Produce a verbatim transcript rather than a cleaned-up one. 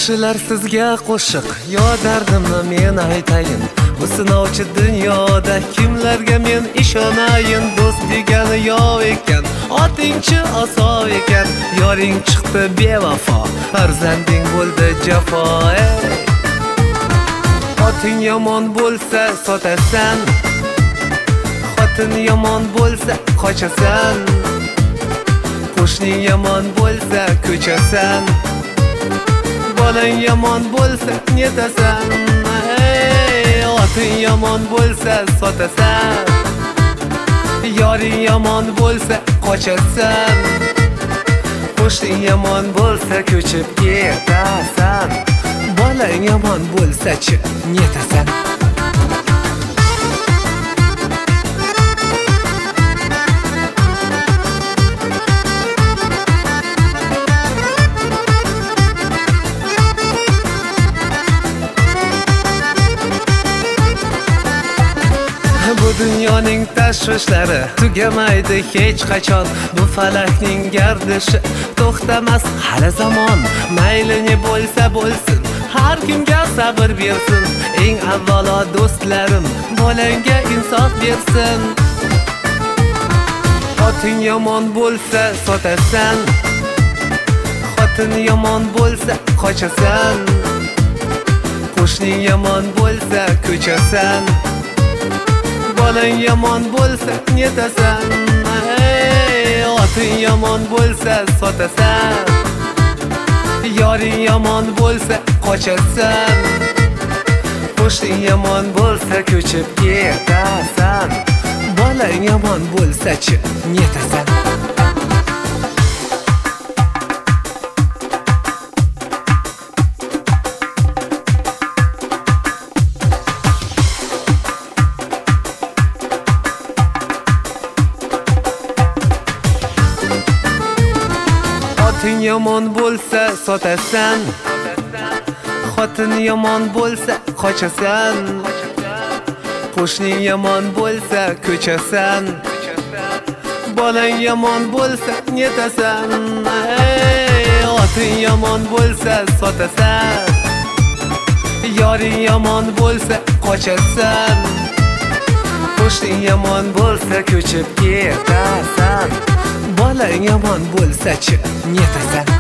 Yaxshilar sizga qo'shiq, yo dardimni men aytayin. Bu sinovchi dunyoda kimlarga men ishonayin? Do'st degani yov ekan, otingchi oso ekan. Yoring chiqdi bevafo, farzanding bo'ldi jafo. Ey! Oting yomon bo'lsa sotasan, xotin yomon bo'lsa qochasan, qo'shning yomon bo'lsa ko'chasan, bolang yomon bo'lsa netasan. Ey, oting yomon bo'lsa sotasan, yoring yomon bo'lsa qochasan, qo'shning yomon bo'lsa ko'chib ketasan, bolang yomon bo'lsa-chi netasan. Bu dunyoning tashvishlari tugamaydi hech qachon. Bu falakning gardishi to'xtamas hali zamon. Mayli ne bo'lsa bo'lsin, har kimga sabr bersin. Eng avvalo do'stlarim, bolangga insof bersin. Oting yomon bo'lsa sotasan, xotin yomon bo'lsa qochasan, qo'shning yomon bo'lsa ko'chasan, bolang yomon bo'lsa netasan. Ey, oting yomon bo'lsa sotasan, yoring yomon bo'lsa qochasan, qo'shning yomon bo'lsa ko'chib ketasan, bolang yomon bo'lsa-chi netasan. Oting yomon bo'lsa sotasan, xotin yomon bo'lsa qochasan, qo'shning yomon bo'lsa ko'chasan, bolang yomon bo'lsa netasan. Ey, oting yomon bo'lsa sotasan, yoring yomon bo'lsa qochasan, qo'shning yomon bo'lsa ko'chib ketasan, bolang yomon bo'lsa-chi netasan.